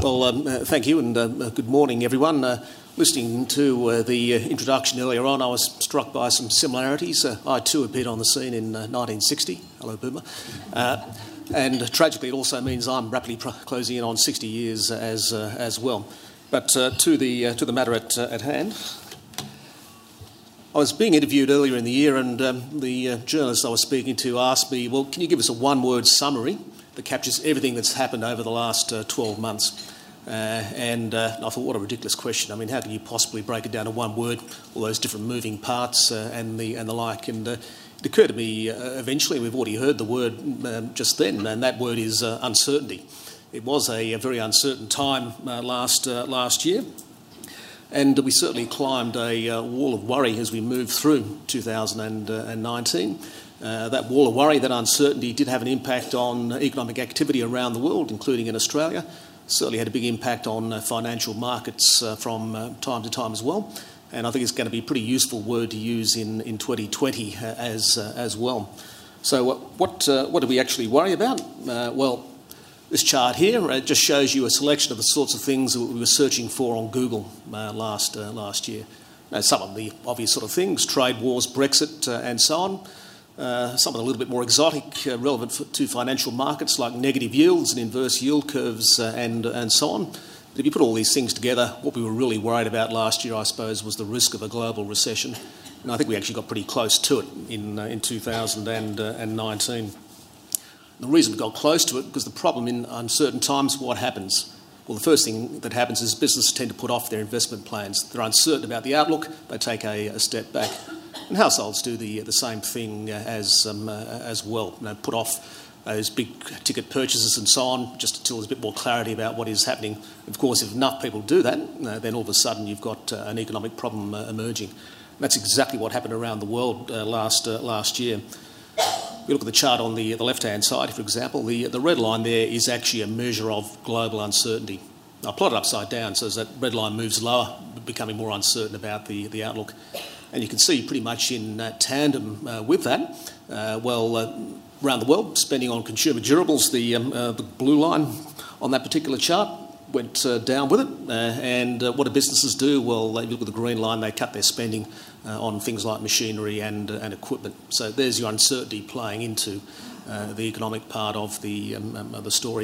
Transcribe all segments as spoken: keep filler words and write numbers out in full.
Well, um, uh, thank you, and uh, good morning, everyone. Uh, listening to uh, the uh, introduction earlier on, I was struck by some similarities. Uh, I too appeared on the scene in uh, nineteen sixty. Hello, Boomer. Uh, and tragically, it also means I'm rapidly pr- closing in on sixty years as uh, as well. But uh, to the uh, to the matter at uh, at hand. I was being interviewed earlier in the year, and um, the uh, journalist I was speaking to asked me, well, can you give us a one-word summary that captures everything that's happened over the last uh, twelve months? Uh, and uh, I thought, what a ridiculous question. I mean, how can you possibly break it down to one word, all those different moving parts uh, and the and the like? And uh, it occurred to me uh, eventually, we've already heard the word um, just then, and that word is uh, uncertainty. It was a, a very uncertain time uh, last uh, last year. And we certainly climbed a uh, wall of worry as we moved through two thousand nineteen. Uh, that wall of worry, that uncertainty, did have an impact on economic activity around the world, including in Australia. Certainly had a big impact on uh, financial markets uh, from uh, time to time as well. And I think it's going to be a pretty useful word to use in, in twenty twenty uh, as uh, as well. So uh, what uh, what do we actually worry about? Uh, well, this chart here uh, just shows you a selection of the sorts of things that we were searching for on Google uh, last uh, last year. Now, some of the obvious sort of things, trade wars, Brexit uh, and so on. Uh, some of the a little bit more exotic, uh, relevant for, to financial markets like negative yields and inverse yield curves uh, and, and so on. But if you put all these things together, what we were really worried about last year, I suppose, was the risk of a global recession. And I think we actually got pretty close to it in, uh, in two thousand nineteen. The reason we got close to it, because the problem in uncertain times, what happens? Well, the first thing that happens is businesses tend to put off their investment plans. They're uncertain about the outlook, they take a, a step back. And households do the the same thing as um, uh, as well. You know, put off those big ticket purchases and so on, just until there's a bit more clarity about what is happening. Of course, if enough people do that, uh, then all of a sudden you've got uh, an economic problem uh, emerging. And that's exactly what happened around the world uh, last uh, last year. If you look at the chart on the, the left-hand side, for example, the, the red line there is actually a measure of global uncertainty. I plot it upside down so as that red line moves lower, becoming more uncertain about the, the outlook. And you can see pretty much in uh, tandem uh, with that, uh, well, uh, around the world, spending on consumer durables, the, um, uh, the blue line on that particular chart went uh, down with it. Uh, and uh, what do businesses do? Well, they look at the green line, they cut their spending uh, on things like machinery and, uh, and equipment. So there's your uncertainty playing into uh, the economic part of the, um, um, of the story.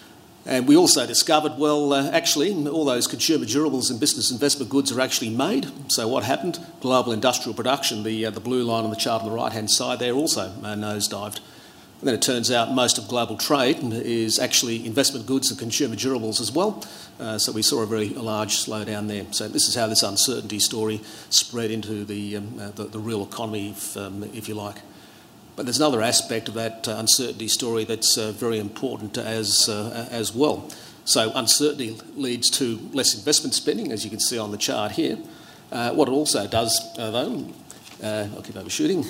And we also discovered, well, uh, actually, all those consumer durables and business investment goods are actually made. So what happened? Global industrial production, the uh, the blue line on the chart on the right-hand side there, also uh, nosedived. And then it turns out most of global trade is actually investment goods and consumer durables as well. Uh, so we saw a very large slowdown there. So this is how this uncertainty story spread into the um, uh, the, the real economy, if, um, if you like. But there's another aspect of that uh, uncertainty story that's uh, very important as uh, as well. So uncertainty leads to less investment spending, as you can see on the chart here. Uh, what it also does, uh, though, uh, I'll keep overshooting,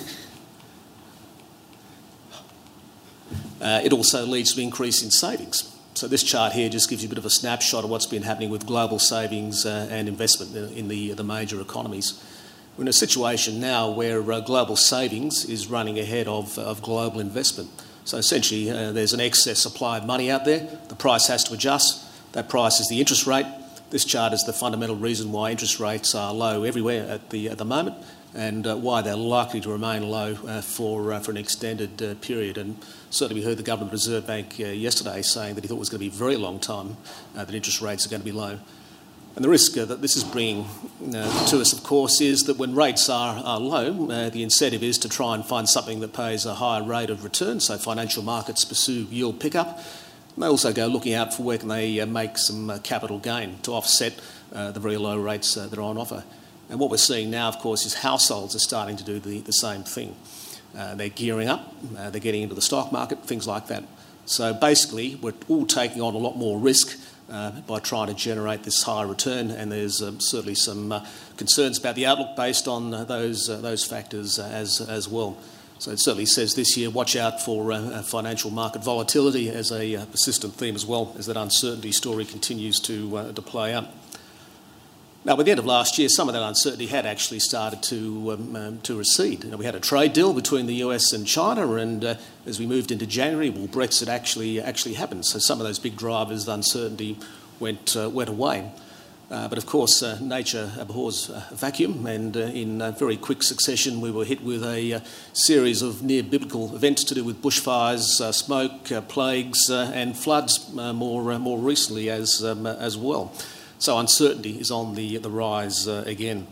uh, it also leads to an increase in savings. So this chart here just gives you a bit of a snapshot of what's been happening with global savings uh, and investment in the, the major economies. We're in a situation now where uh, global savings is running ahead of, of global investment. So essentially uh, there's an excess supply of money out there. The price has to adjust. That price is the interest rate. This chart is the fundamental reason why interest rates are low everywhere at the, at the moment, and uh, why they're likely to remain low uh, for, uh, for an extended uh, period. And certainly we heard the Government Reserve Bank uh, yesterday saying that he thought it was going to be a very long time uh, that interest rates are going to be low. And the risk uh, that this is bringing uh, to us, of course, is that when rates are, are low, uh, the incentive is to try and find something that pays a higher rate of return. So financial markets pursue yield pickup. And they also go looking out for where can they uh, make some uh, capital gain to offset uh, the very low rates uh, that are on offer. And what we're seeing now, of course, is households are starting to do the, the same thing. Uh, they're gearing up, uh, they're getting into the stock market, things like that. So basically, we're all taking on a lot more risk Uh, by trying to generate this higher return, and there's um, certainly some uh, concerns about the outlook based on uh, those uh, those factors uh, as as well. So it certainly says this year, watch out for uh, financial market volatility as a uh, persistent theme as well, as that uncertainty story continues to uh, to play out. Now, by the end of last year, some of that uncertainty had actually started to um, um, to recede. You know, we had a trade deal between the U S and China, and uh, as we moved into January, well, Brexit actually actually happened. So some of those big drivers of uncertainty went, uh, went away. Uh, but of course, uh, nature abhors a vacuum, and uh, in uh, very quick succession we were hit with a uh, series of near-biblical events to do with bushfires, uh, smoke, uh, plagues uh, and floods uh, more, uh, more recently as, um, as well. So uncertainty is on the, the rise uh, again.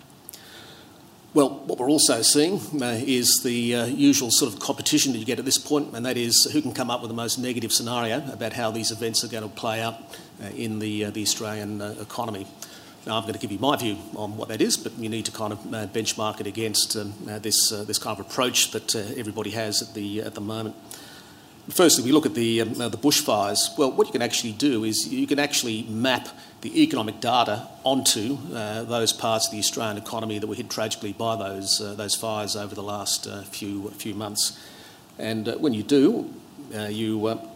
Well, what we're also seeing uh, is the uh, usual sort of competition that you get at this point, and that is who can come up with the most negative scenario about how these events are going to play out uh, in the, uh, the Australian uh, economy. Now, I'm going to give you my view on what that is, but you need to kind of uh, benchmark it against um, uh, this, uh, this kind of approach that uh, everybody has at the, at the moment. Firstly, we look at the, um, uh, the bushfires. Well, what you can actually do is you can actually map the economic data onto uh, those parts of the Australian economy that were hit tragically by those, uh, those fires over the last uh, few, few months. And uh, when you do, uh, you uh,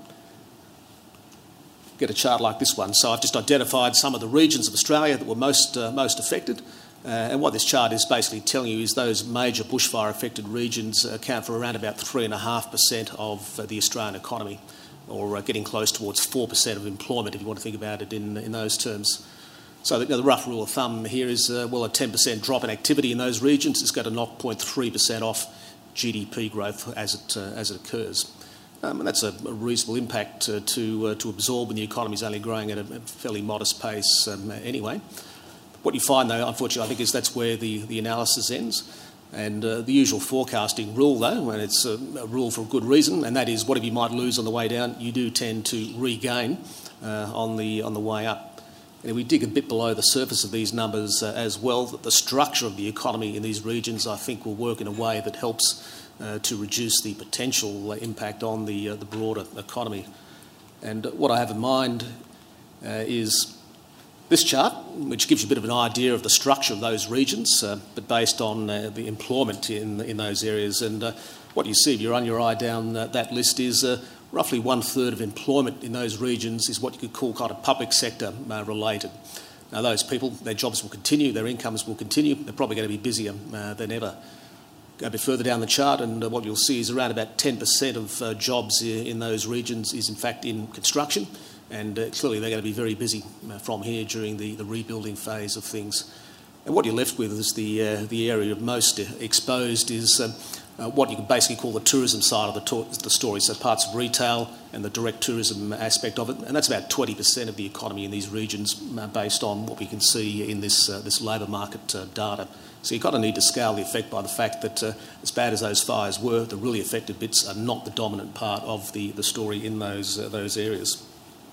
get a chart like this one. So I've just identified some of the regions of Australia that were most, uh, most affected. Uh, and what this chart is basically telling you is those major bushfire-affected regions account for around about three point five percent of uh, the Australian economy, or uh, getting close towards four percent of employment, if you want to think about it in, in those terms. So the, you know, the rough rule of thumb here is, uh, well, a ten percent drop in activity in those regions is going to knock zero point three percent off G D P growth as it, uh, as it occurs. Um, and that's a, a reasonable impact uh, to, uh, to absorb when the economy is only growing at a, a fairly modest pace um, anyway. What you find, though, unfortunately, I think, is that's where the, the analysis ends. And uh, the usual forecasting rule, though, and it's a, a rule for a good reason, and that is whatever you might lose on the way down, you do tend to regain uh, on the on the way up. And if we dig a bit below the surface of these numbers uh, as well, that the structure of the economy in these regions, I think, will work in a way that helps uh, to reduce the potential impact on the uh, the broader economy. And what I have in mind uh, is this chart, which gives you a bit of an idea of the structure of those regions, uh, but based on uh, the employment in, in those areas. And uh, what you see if you run your eye down uh, that list is uh, roughly one third of employment in those regions is what you could call kind of public sector uh, related. Now, those people, their jobs will continue, their incomes will continue, they're probably going to be busier uh, than ever. Go a bit further down the chart, and uh, what you'll see is around about ten percent of uh, jobs in those regions is in fact in construction. And uh, clearly they're going to be very busy uh, from here during the, the rebuilding phase of things. And what you're left with is the, uh, the area most exposed is um, uh, what you could basically call the tourism side of the, to- the story, so parts of retail and the direct tourism aspect of it. And that's about twenty percent of the economy in these regions uh, based on what we can see in this, uh, this labour market uh, data. So you kind of need to scale the effect by the fact that uh, as bad as those fires were, the really affected bits are not the dominant part of the, the story in those, uh, those areas.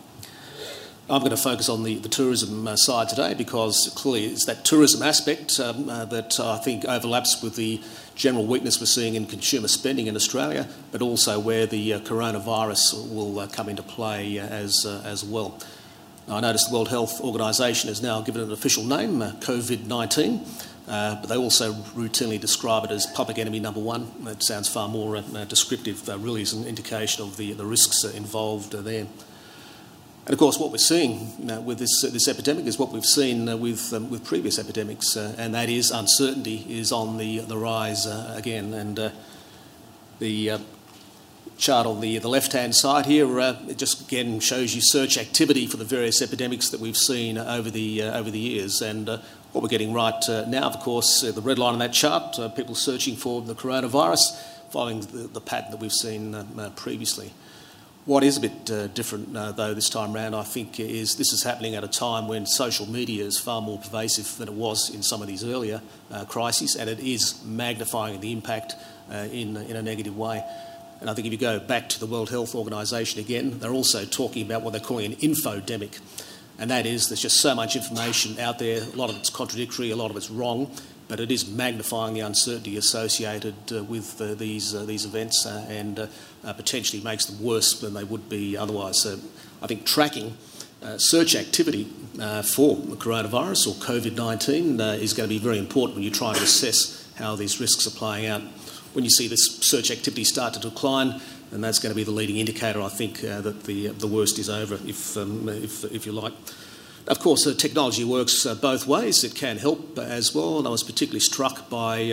I'm going to focus on the, the tourism uh, side today because clearly it's that tourism aspect um, uh, that uh, I think overlaps with the general weakness we're seeing in consumer spending in Australia, but also where the uh, coronavirus will uh, come into play uh, as, uh, as well. I noticed the World Health Organisation has now given it an official name, uh, COVID nineteen, uh, but they also routinely describe it as public enemy number one. That sounds far more uh, descriptive, uh, really, as an indication of the, the risks uh, involved uh, there. And of course, what we're seeing you know, with this, uh, this epidemic is what we've seen uh, with, um, with previous epidemics, uh, and that is uncertainty is on the, the rise uh, again. And uh, the uh, chart on the, the left-hand side here, uh, it just again shows you search activity for the various epidemics that we've seen over the, uh, over the years. And uh, what we're getting right uh, now, of course, uh, the red line on that chart, uh, people searching for the coronavirus, following the, the pattern that we've seen uh, uh, previously. What is a bit uh, different, uh, though, this time round, I think, is this is happening at a time when social media is far more pervasive than it was in some of these earlier uh, crises, and it is magnifying the impact uh, in, in a negative way. And I think if you go back to the World Health Organisation again, they're also talking about what they're calling an infodemic, and that is there's just so much information out there, a lot of it's contradictory, a lot of it's wrong, but it is magnifying the uncertainty associated uh, with uh, these uh, these events uh, and uh, uh, potentially makes them worse than they would be otherwise. So I think tracking uh, search activity uh, for the coronavirus or COVID nineteen uh, is going to be very important when you try to assess how these risks are playing out. When you see this search activity start to decline, and that's going to be the leading indicator, I think, uh, that the the worst is over, if um, if, if you like. Of course, uh, technology works uh, both ways. It can help uh, as well, and I was particularly struck by uh,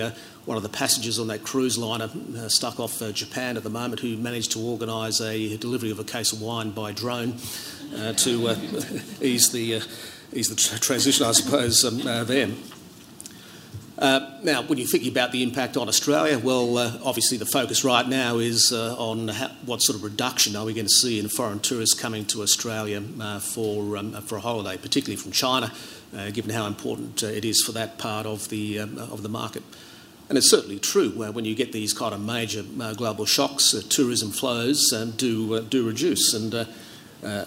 one of the passengers on that cruise liner uh, stuck off uh, Japan at the moment, who managed to organise a delivery of a case of wine by drone uh, to uh, ease the uh, ease the tra- transition, I suppose, um, uh, there. Uh, now, when you're thinking about the impact on Australia, well, uh, obviously the focus right now is uh, on how, what sort of reduction are we going to see in foreign tourists coming to Australia uh, for um, for a holiday, particularly from China, uh, given how important uh, it is for that part of the um, of the market. And it's certainly true uh, when you get these kind of major uh, global shocks, uh, tourism flows um, do uh, do reduce. And uh, uh,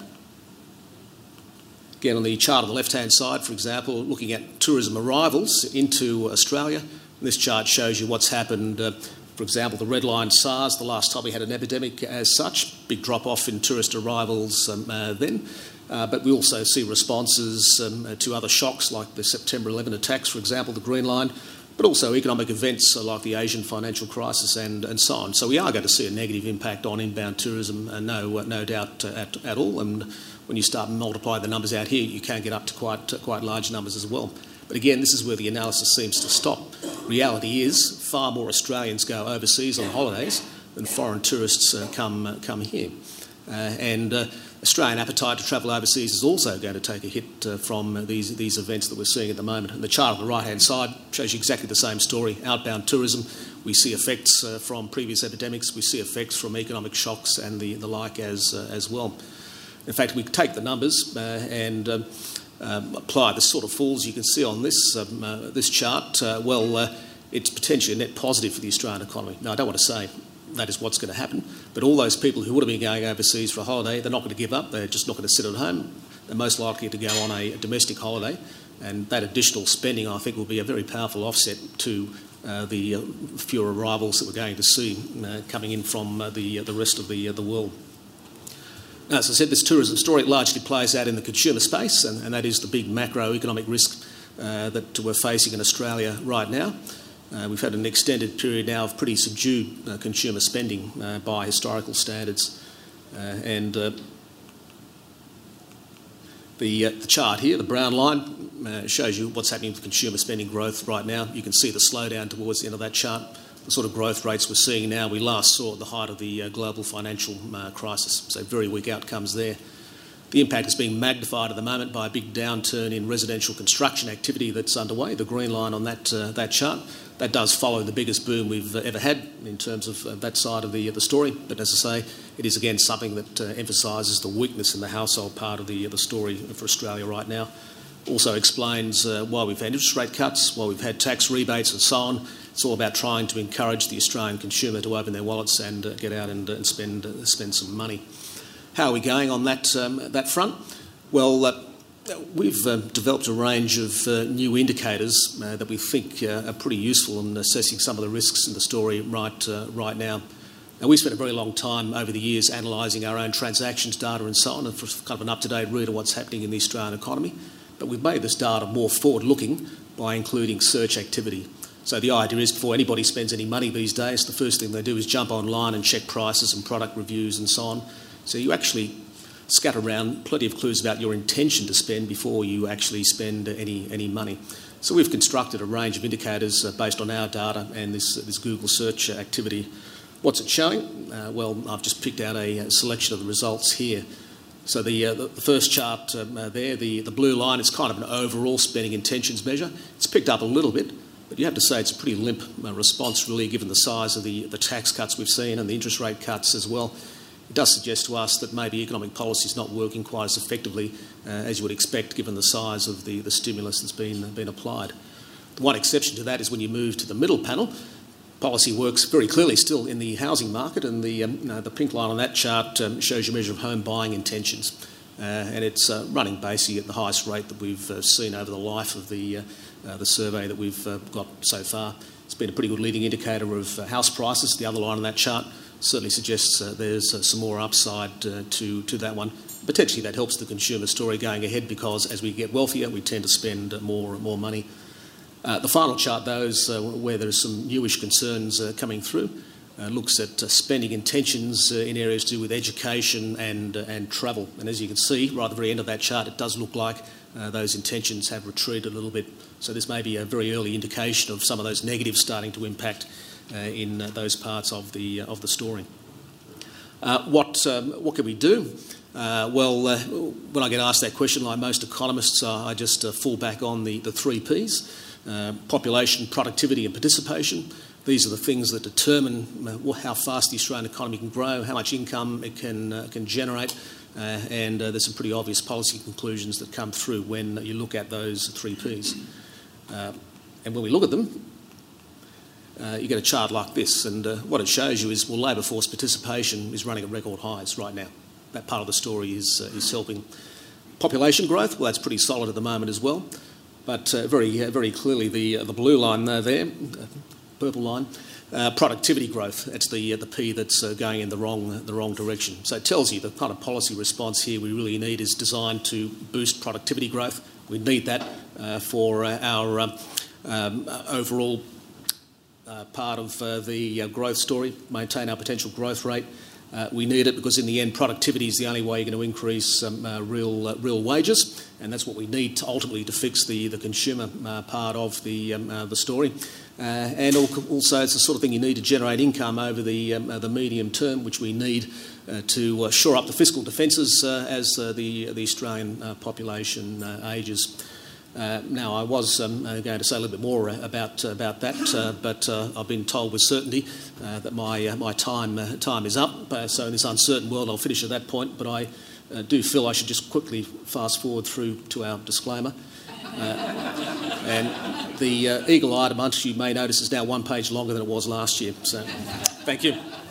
Again, on the chart on the left-hand side, for example, looking at tourism arrivals into Australia, this chart shows you what's happened. Uh, for example, the red line SARS, the last time we had an epidemic as such, big drop-off in tourist arrivals um, uh, then. Uh, but we also see responses um, uh, to other shocks like the September eleventh attacks, for example, the green line, but also economic events like the Asian financial crisis and, and so on. So we are going to see a negative impact on inbound tourism, uh, no, uh, no doubt uh, at, at all. And when you start multiplying the numbers out here, you can get up to quite uh, quite large numbers as well. But again, this is where the analysis seems to stop. Reality is far more Australians go overseas on holidays than foreign tourists uh, come uh, come here. Uh, and uh, Australian appetite to travel overseas is also going to take a hit uh, from uh, these these events that we're seeing at the moment. And the chart on the right-hand side shows you exactly the same story. Outbound tourism, we see effects uh, from previous epidemics, we see effects from economic shocks and the, the like as uh, as well. In fact, we take the numbers uh, and um, um, apply the sort of falls you can see on this um, uh, this chart. Uh, well, uh, it's potentially a net positive for the Australian economy. Now, I don't want to say that is what's going to happen, but all those people who would have been going overseas for a holiday, they're not going to give up. They're just not going to sit at home. They're most likely to go on a, a domestic holiday, and that additional spending, I think, will be a very powerful offset to uh, the uh, fewer arrivals that we're going to see uh, coming in from uh, the uh, the rest of the uh, the world. Now, as I said, this tourism story largely plays out in the consumer space, and, and that is the big macroeconomic risk uh, that we're facing in Australia right now. Uh, we've had an extended period now of pretty subdued uh, consumer spending uh, by historical standards. Uh, and uh, the, uh, the chart here, the brown line, uh, shows you what's happening with consumer spending growth right now. You can see the slowdown towards the end of that chart. The sort of growth rates we're seeing now, we last saw at the height of the uh, global financial uh, crisis, so very weak outcomes there. The impact is being magnified at the moment by a big downturn in residential construction activity that's underway, the green line on that uh, that chart. That does follow the biggest boom we've uh, ever had in terms of uh, that side of the, uh, the story, but as I say, it is again something that uh, emphasises the weakness in the household part of the, uh, the story for Australia right now. Also explains uh, why we've had interest rate cuts, why we've had tax rebates and so on. It's all about trying to encourage the Australian consumer to open their wallets and uh, get out and, uh, and spend uh, spend some money. How are we going on that um, that front? Well, uh, we've uh, developed a range of uh, new indicators uh, that we think uh, are pretty useful in assessing some of the risks in the story right uh, right now. Now, we spent a very long time over the years analysing our own transactions data and so on, and for kind of an up-to-date read of what's happening in the Australian economy. But we've made this data more forward-looking by including search activity. So the idea is before anybody spends any money these days, the first thing they do is jump online and check prices and product reviews and so on. So you actually scatter around plenty of clues about your intention to spend before you actually spend any, any money. So we've constructed a range of indicators uh, based on our data and this, uh, this Google search activity. What's it showing? Uh, well, I've just picked out a, a selection of the results here. So the, uh, the first chart um, uh, there, the, the blue line, is kind of an overall spending intentions measure. It's picked up a little bit, but you have to say it's a pretty limp uh, response, really, given the size of the, the tax cuts we've seen and the interest rate cuts as well. It does suggest to us that maybe economic policy is not working quite as effectively uh, as you would expect, given the size of the, the stimulus that's been, uh, been applied. The one exception to that is when you move to the middle panel. Policy works very clearly still in the housing market, and the, um, you know, the pink line on that chart um, shows you a measure of home buying intentions. Uh, and it's uh, running basically at the highest rate that we've uh, seen over the life of the, uh, uh, the survey that we've uh, got so far. It's been a pretty good leading indicator of uh, house prices. The other line on that chart certainly suggests uh, there's uh, some more upside uh, to, to that one. Potentially that helps the consumer story going ahead, because as we get wealthier, we tend to spend uh, more and more money. Uh, the final chart, though, is uh, where there's some newish concerns uh, coming through. uh, looks at uh, spending intentions uh, in areas to do with education and, uh, and travel. And as you can see, right at the very end of that chart, it does look like uh, those intentions have retreated a little bit. So this may be a very early indication of some of those negatives starting to impact uh, in uh, those parts of the, uh, of the story. Uh, what, um, what can we do? Uh, well, uh, when I get asked that question, like most economists, uh, I just uh, fall back on the, the three Ps, uh, population, productivity and participation. These are the things that determine uh, how fast the Australian economy can grow, how much income it can, uh, can generate, uh, and uh, there's some pretty obvious policy conclusions that come through when you look at those three Ps. Uh, and when we look at them, Uh, you get a chart like this, and uh, what it shows you is, well, labour force participation is running at record highs right now. That part of the story is, uh, is helping. Population growth, well, that's pretty solid at the moment as well, but uh, very, uh, very clearly the uh, the blue line uh, there, uh, purple line, uh, productivity growth. That's the uh, the P that's uh, going in the wrong uh, the wrong direction. So it tells you the kind of policy response here we really need is designed to boost productivity growth. We need that uh, for uh, our um, um, overall. Uh, part of uh, the uh, growth story, maintain our potential growth rate. Uh, we need it because in the end productivity is the only way you're going to increase um, uh, real uh, real wages, and that's what we need to ultimately to fix the, the consumer uh, part of the, um, uh, the story. Uh, and also it's the sort of thing you need to generate income over the, um, uh, the medium term, which we need uh, to uh, shore up the fiscal defences uh, as uh, the, the Australian uh, population uh, ages. Uh, now, I was um, uh, going to say a little bit more uh, about uh, about that, uh, but uh, I've been told with certainty uh, that my uh, my time uh, time is up. Uh, so in this uncertain world, I'll finish at that point. But I uh, do feel I should just quickly fast forward through to our disclaimer. Uh, and the uh, eagle-eyed amongst you may notice is now one page longer than it was last year. So, thank you.